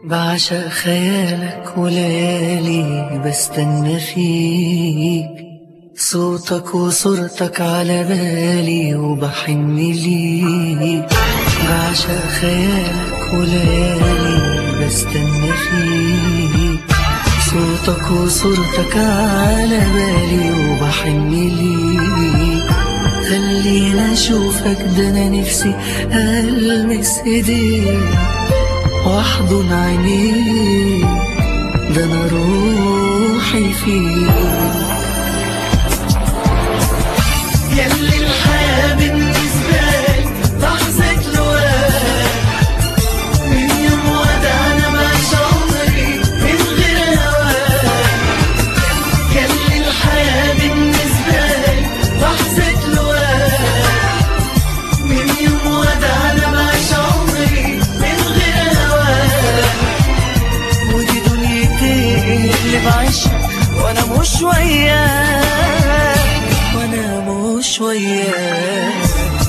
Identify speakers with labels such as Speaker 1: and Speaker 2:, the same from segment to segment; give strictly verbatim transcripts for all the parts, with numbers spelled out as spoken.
Speaker 1: بعشق خيالك وليالي بستنى فيك، صوتك وصورتك على بالي وبحن ليك. بعشق خيالك وليالي بستنى فيك، صوتك وصورتك على بالي وبحن ليك. خلينا اشوفك، ده انا نفسي المس ايديك واحضن عينيك، ده انا روحي فيك. ياللي الحياة بالنسبة لي لحظة لقاك، من يوم ودعنا بعيش عمري من غير هواك. ياللي الحياة بالنسبة لي لحظة لقاك، من يوم ودعنا بعيش عمري من غير هواك. ودي دنيتي اللي بعيشها وانا مش وياك، وانا مش وياك.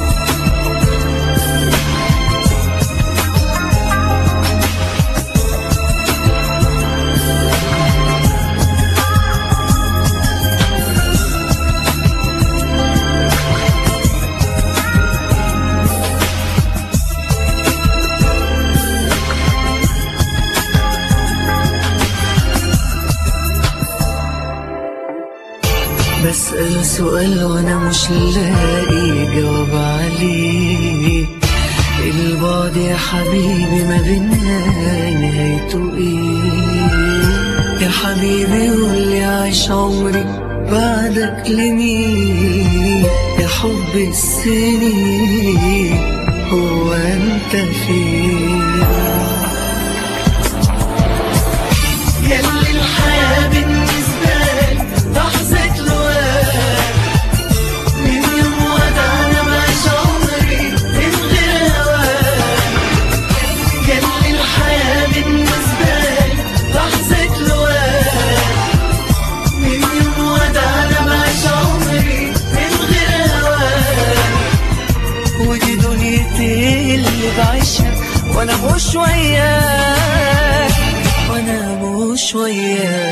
Speaker 1: بسأل سؤال وانا مش لاقي جواب عليه، البعد يا حبيبي ما بينا نهايته ايه؟ يا حبيبي قولي عايش عمري بعدك لمين؟ يا حب السنين هو انت فين؟ ياللي الحياة بالنسبة لي لحظة لقاك، من يوم ودعنا بعيش عمري من غير هواك. ياللي الحياة بالنسبة لي لحظة لقاك، من يوم ودعنا بعيش عمري من غير هواك. ودي دنيتي اللي بعيشها وانا مش وياك، وانا مش وياك.